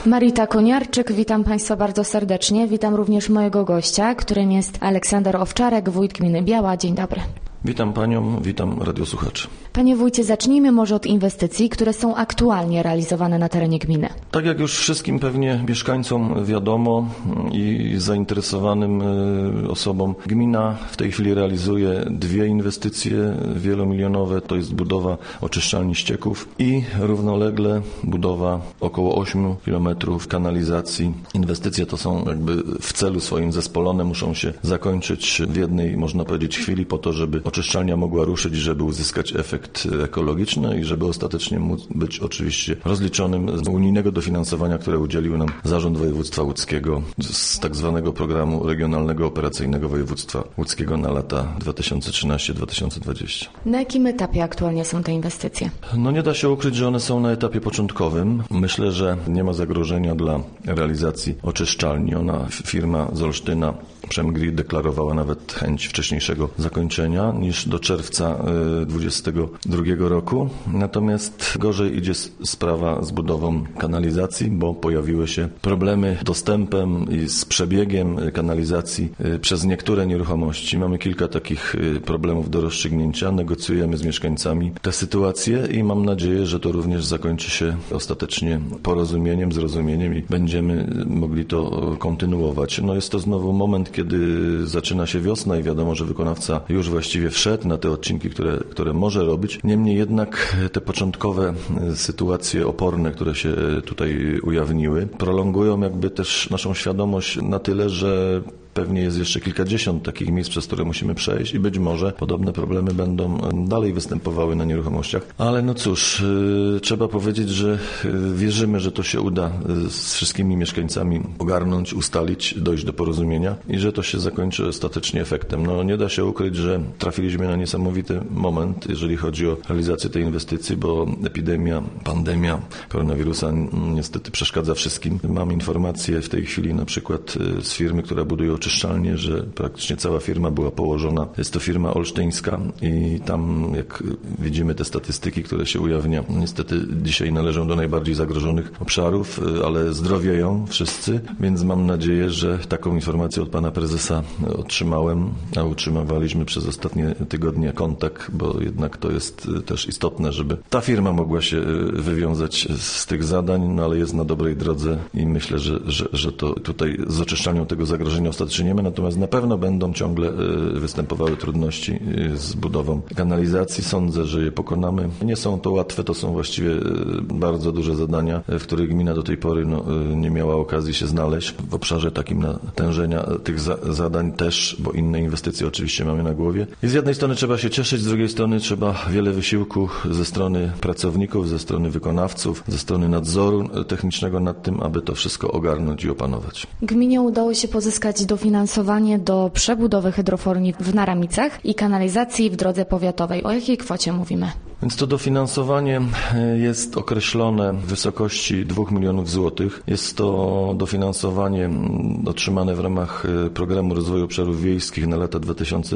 Marita Koniarczyk, witam Państwa bardzo serdecznie. Witam również mojego gościa, którym jest Aleksander Owczarek, wójt gminy Biała. Dzień dobry. Witam Panią, witam radiosłuchaczy. Panie wójcie, zacznijmy może od inwestycji, które są aktualnie realizowane na terenie gminy. Tak jak już wszystkim pewnie mieszkańcom wiadomo i zainteresowanym osobom, gmina w tej chwili realizuje dwie inwestycje wielomilionowe. To jest budowa oczyszczalni ścieków i równolegle budowa około 8 km kanalizacji. Inwestycje to są jakby w celu swoim zespolone, muszą się zakończyć w jednej, można powiedzieć, chwili po to, żeby oczyszczalnia mogła ruszyć, żeby uzyskać efekt ekologiczny i żeby ostatecznie móc być oczywiście rozliczonym z unijnego dofinansowania, które udzielił nam Zarząd Województwa Łódzkiego z tak zwanego programu regionalnego operacyjnego województwa łódzkiego na lata 2013-2020. Na jakim etapie aktualnie są te inwestycje? Nie da się ukryć, że one są na etapie początkowym. Myślę, że nie ma zagrożenia dla realizacji oczyszczalni. Firma z Olsztyna, Przemgrid, deklarowała nawet chęć wcześniejszego zakończenia niż do czerwca 2022 roku. Natomiast gorzej idzie sprawa z budową kanalizacji, bo pojawiły się problemy z dostępem i z przebiegiem kanalizacji przez niektóre nieruchomości. Mamy kilka takich problemów do rozstrzygnięcia. Negocjujemy z mieszkańcami tę sytuację i mam nadzieję, że to również zakończy się ostatecznie porozumieniem, zrozumieniem i będziemy mogli to kontynuować. Jest to znowu moment, kiedy zaczyna się wiosna i wiadomo, że wykonawca już właściwie wszedł na te odcinki, które może robić. Niemniej jednak te początkowe sytuacje oporne, które się tutaj ujawniły, prolongują jakby też naszą świadomość na tyle, że pewnie jest jeszcze kilkadziesiąt takich miejsc, przez które musimy przejść i być może podobne problemy będą dalej występowały na nieruchomościach. Ale cóż, trzeba powiedzieć, że wierzymy, że to się uda z wszystkimi mieszkańcami ogarnąć, ustalić, dojść do porozumienia i że to się zakończy ostatecznie efektem. Nie da się ukryć, że trafiliśmy na niesamowity moment, jeżeli chodzi o realizację tej inwestycji, bo epidemia, pandemia koronawirusa niestety przeszkadza wszystkim. Mam informacje w tej chwili na przykład z firmy, która buduje oczyszczalnię, że praktycznie cała firma była położona. Jest to firma olsztyńska i tam, jak widzimy te statystyki, które się ujawnia, niestety dzisiaj należą do najbardziej zagrożonych obszarów, ale zdrowieją wszyscy, więc mam nadzieję, że taką informację od pana prezesa otrzymałem, a utrzymywaliśmy przez ostatnie tygodnie kontakt, bo jednak to jest też istotne, żeby ta firma mogła się wywiązać z tych zadań, ale jest na dobrej drodze i myślę, że to tutaj z oczyszczalnią tego zagrożenia ostatecznie nie ma, natomiast na pewno będą ciągle występowały trudności z budową kanalizacji. Sądzę, że je pokonamy. Nie są to łatwe, to są właściwie bardzo duże zadania, w których gmina do tej pory nie miała okazji się znaleźć. W obszarze takim natężenia tych zadań też, bo inne inwestycje oczywiście mamy na głowie. I z jednej strony trzeba się cieszyć, z drugiej strony trzeba wiele wysiłku ze strony pracowników, ze strony wykonawców, ze strony nadzoru technicznego nad tym, aby to wszystko ogarnąć i opanować. Gminie udało się pozyskać dofinansowanie do przebudowy hydroforni w Naramicach i kanalizacji w drodze powiatowej. O jakiej kwocie mówimy? Więc to dofinansowanie jest określone w wysokości 2 milionów złotych. Jest to dofinansowanie otrzymane w ramach Programu Rozwoju Obszarów Wiejskich na lata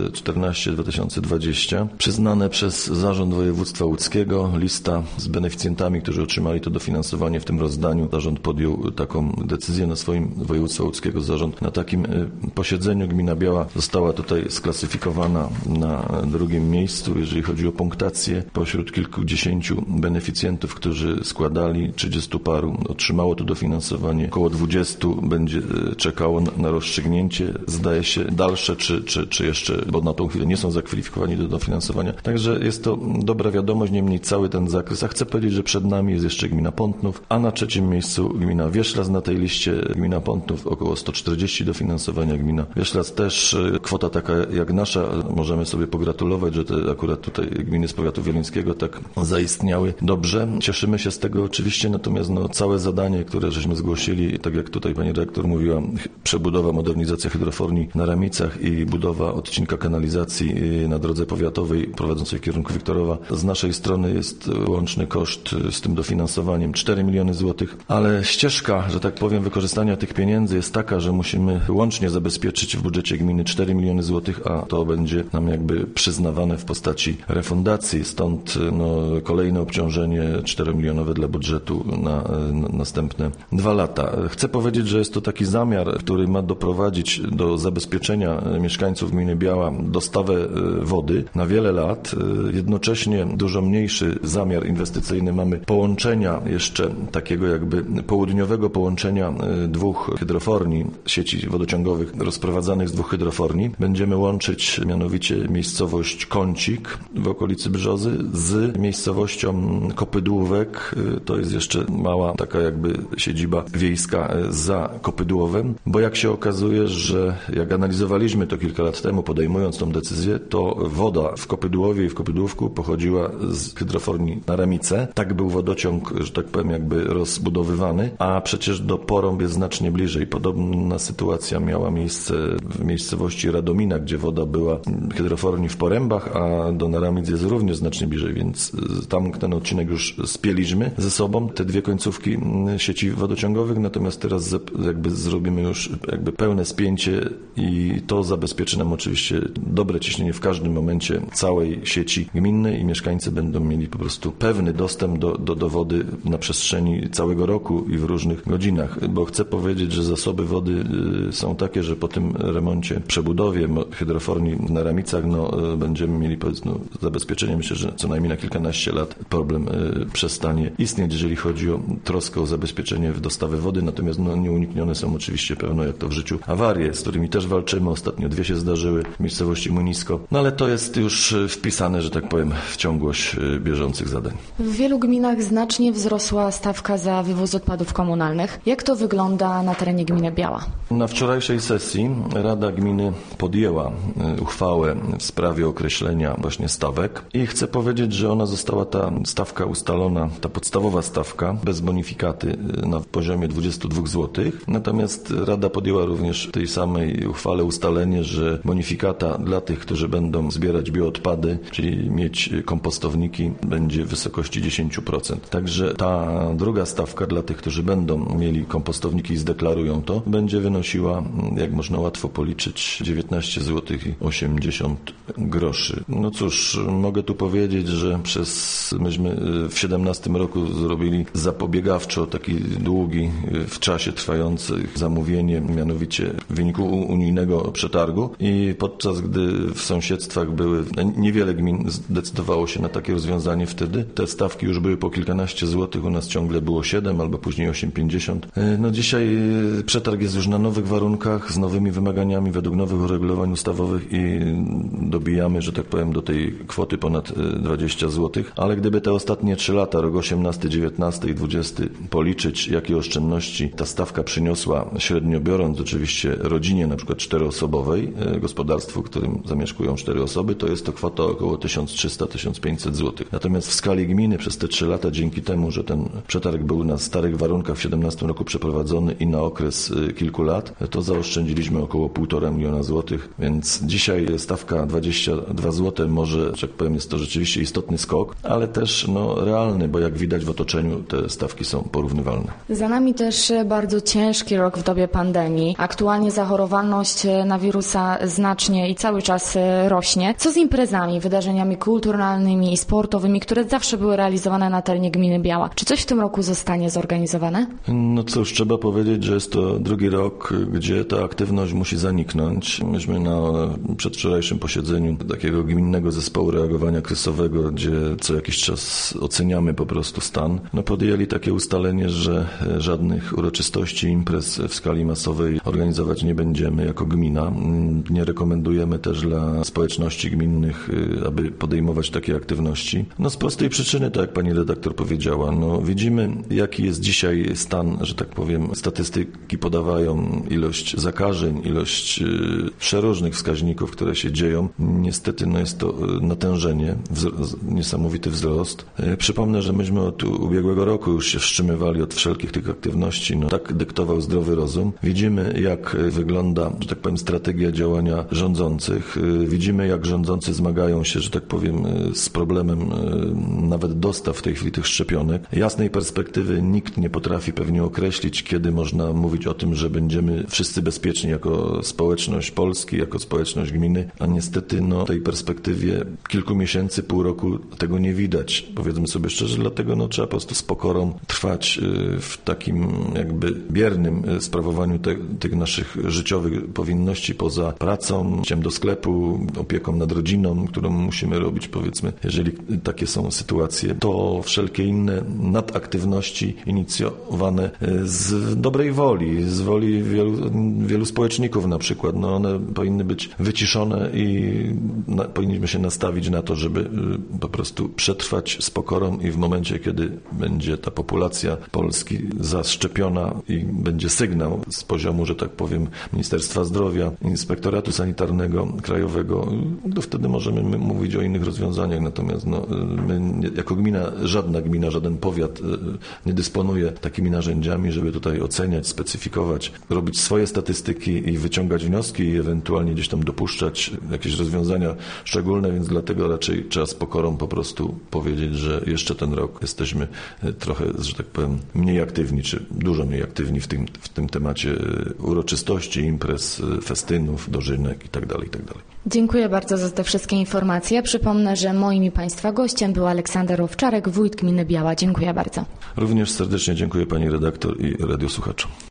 2014-2020. Przyznane przez Zarząd Województwa Łódzkiego. Lista z beneficjentami, którzy otrzymali to dofinansowanie w tym rozdaniu. Zarząd podjął taką decyzję na swoim województwa łódzkiego. Zarząd na takim posiedzeniu gmina Biała została tutaj sklasyfikowana na drugim miejscu, jeżeli chodzi o punktację. Pośród kilkudziesięciu beneficjentów, którzy składali, 30 paru otrzymało to dofinansowanie. Około 20 będzie czekało na rozstrzygnięcie. Zdaje się dalsze, czy jeszcze, bo na tą chwilę nie są zakwalifikowani do dofinansowania. Także jest to dobra wiadomość, niemniej cały ten zakres. A chcę powiedzieć, że przed nami jest jeszcze gmina Pątnów, a na trzecim miejscu gmina Wieślaz na tej liście. Gmina Pątnów około 140 dofinansowania, gmina Wieślaz też kwota taka jak nasza. Możemy sobie pogratulować, że te akurat tutaj gminy z powiatu wieluńskiego tak zaistniały dobrze. Cieszymy się z tego oczywiście, natomiast całe zadanie, które żeśmy zgłosili, tak jak tutaj pani dyrektor mówiła, przebudowa, modernizacja hydroforni na Ramicach i budowa odcinka kanalizacji na drodze powiatowej prowadzącej w kierunku Wiktorowa. Z naszej strony jest łączny koszt z tym dofinansowaniem 4 miliony złotych, ale ścieżka, że tak powiem, wykorzystania tych pieniędzy jest taka, że musimy łącznie zabezpieczyć w budżecie gminy 4 miliony złotych, a to będzie nam jakby przyznawane w postaci refundacji. Stąd stąd kolejne obciążenie 4-milionowe dla budżetu na następne 2 lata. Chcę powiedzieć, że jest to taki zamiar, który ma doprowadzić do zabezpieczenia mieszkańców gminy Biała dostawę wody na wiele lat. Jednocześnie dużo mniejszy zamiar inwestycyjny mamy połączenia jeszcze takiego jakby południowego połączenia 2 hydroforni, sieci wodociągowych rozprowadzanych z 2 hydroforni. Będziemy łączyć mianowicie miejscowość Kącik w okolicy Brzozy z miejscowością Kopydłówek. To jest jeszcze mała taka jakby siedziba wiejska za Kopydłowem, bo jak się okazuje, że jak analizowaliśmy to kilka lat temu, podejmując tą decyzję, to woda w Kopydłowie i w Kopydłówku pochodziła z hydroforni na Ramice. Tak był wodociąg, że tak powiem, jakby rozbudowywany, a przecież do Porąb jest znacznie bliżej. Podobna sytuacja miała miejsce w miejscowości Radomina, gdzie woda była w hydroforni w Porębach, a do Naramic jest również znacznie bliżej, więc tam ten odcinek już spieliśmy ze sobą, te 2 końcówki sieci wodociągowych, natomiast teraz jakby zrobimy już jakby pełne spięcie i to zabezpieczy nam oczywiście dobre ciśnienie w każdym momencie całej sieci gminnej i mieszkańcy będą mieli po prostu pewny dostęp do wody na przestrzeni całego roku i w różnych godzinach, bo chcę powiedzieć, że zasoby wody są takie, że po tym remoncie, przebudowie hydroforni na Ramicach będziemy mieli zabezpieczenie. Myślę, że co najmniej na kilkanaście lat problem przestanie istnieć, jeżeli chodzi o troskę o zabezpieczenie w dostawy wody, natomiast nieuniknione są oczywiście pewno, jak to w życiu, awarie, z którymi też walczymy. Ostatnio 2 się zdarzyły w miejscowości Munisko, ale to jest już wpisane, że tak powiem, w ciągłość bieżących zadań. W wielu gminach znacznie wzrosła stawka za wywóz odpadów komunalnych. Jak to wygląda na terenie gminy Biała? Na wczorajszej sesji Rada Gminy podjęła uchwałę w sprawie określenia właśnie stawek i chcę powiedzieć, że ona została, ta stawka ustalona, ta podstawowa stawka bez bonifikaty na poziomie 22 zł. Natomiast Rada podjęła również w tej samej uchwale ustalenie, że bonifikata dla tych, którzy będą zbierać bioodpady, czyli mieć kompostowniki, będzie w wysokości 10%. Także ta druga stawka dla tych, którzy będą mieli kompostowniki i zdeklarują to, będzie wynosiła, jak można łatwo policzyć, 19 zł i 80 groszy. No cóż, mogę tu powiedzieć, że myśmy w 2017 roku zrobili zapobiegawczo taki długi, w czasie trwający zamówienie, mianowicie w wyniku unijnego przetargu i podczas gdy w sąsiedztwach niewiele gmin zdecydowało się na takie rozwiązanie wtedy, te stawki już były po kilkanaście złotych, u nas ciągle było 7 albo później 8,50. No dzisiaj przetarg jest już na nowych warunkach, z nowymi wymaganiami, według nowych uregulowań ustawowych i dobijamy, że tak powiem, do tej kwoty ponad 20 zł, ale gdyby te ostatnie 3 lata, rok 18, 19 i 20 policzyć, jakie oszczędności ta stawka przyniosła, średnio biorąc oczywiście rodzinie, na przykład 4-osobowej, gospodarstwu, w którym zamieszkują 4 osoby, to jest to kwota około 1300-1500 zł. Natomiast w skali gminy przez te 3 lata, dzięki temu, że ten przetarg był na starych warunkach w 2017 roku przeprowadzony i na okres kilku lat, to zaoszczędziliśmy około 1,5 miliona złotych, więc dzisiaj stawka 22 zł może, że tak powiem, jest to rzeczywiście istotny skok, ale też realny, bo jak widać w otoczeniu te stawki są porównywalne. Za nami też bardzo ciężki rok w dobie pandemii. Aktualnie zachorowalność na wirusa znacznie i cały czas rośnie. Co z imprezami, wydarzeniami kulturalnymi i sportowymi, które zawsze były realizowane na terenie gminy Biała? Czy coś w tym roku zostanie zorganizowane? No cóż, trzeba powiedzieć, że jest to drugi rok, gdzie ta aktywność musi zaniknąć. Myśmy na przedwczorajszym posiedzeniu takiego gminnego zespołu reagowania kryzysowego, gdzie co jakiś czas oceniamy po prostu stan, podjęli takie ustalenie, że żadnych uroczystości, imprez w skali masowej organizować nie będziemy jako gmina. Nie rekomendujemy też dla społeczności gminnych, aby podejmować takie aktywności. Z prostej przyczyny, tak jak pani redaktor powiedziała, widzimy, jaki jest dzisiaj stan, że tak powiem, statystyki podawają ilość zakażeń, ilość przeróżnych wskaźników, które się dzieją. Niestety jest to natężenie, niesamowity wzrost. Przypomnę, że myśmy od ubiegłego roku już się wstrzymywali od wszelkich tych aktywności. Tak dyktował zdrowy rozum. Widzimy, jak wygląda, że tak powiem, strategia działania rządzących. Widzimy, jak rządzący zmagają się, że tak powiem, z problemem nawet dostaw w tej chwili tych szczepionek. Jasnej perspektywy nikt nie potrafi pewnie określić, kiedy można mówić o tym, że będziemy wszyscy bezpieczni jako społeczność Polski, jako społeczność gminy, a niestety w tej perspektywie kilku miesięcy, pół roku roku tego nie widać. Powiedzmy sobie szczerze, dlatego trzeba po prostu z pokorą trwać w takim jakby biernym sprawowaniu tych naszych życiowych powinności poza pracą, iściem do sklepu, opieką nad rodziną, którą musimy robić, powiedzmy, jeżeli takie są sytuacje, to wszelkie inne nadaktywności inicjowane z dobrej woli, z woli wielu społeczników na przykład, one powinny być wyciszone i powinniśmy się nastawić na to, żeby po prostu przetrwać z pokorą i w momencie, kiedy będzie ta populacja Polski zaszczepiona i będzie sygnał z poziomu, że tak powiem, Ministerstwa Zdrowia, Inspektoratu Sanitarnego Krajowego, to wtedy możemy mówić o innych rozwiązaniach. Natomiast my jako gmina, żaden powiat nie dysponuje takimi narzędziami, żeby tutaj oceniać, specyfikować, robić swoje statystyki i wyciągać wnioski i ewentualnie gdzieś tam dopuszczać jakieś rozwiązania szczególne, więc dlatego raczej trzeba z pokorą po prostu powiedzieć, że jeszcze ten rok jesteśmy trochę, że tak powiem, mniej aktywni, czy dużo mniej aktywni w tym temacie uroczystości, imprez, festynów, dożynek itd. Dziękuję bardzo za te wszystkie informacje. Przypomnę, że moim i Państwa gościem był Aleksander Owczarek, wójt gminy Biała. Dziękuję bardzo. Również serdecznie dziękuję pani redaktor i radiosłuchaczom.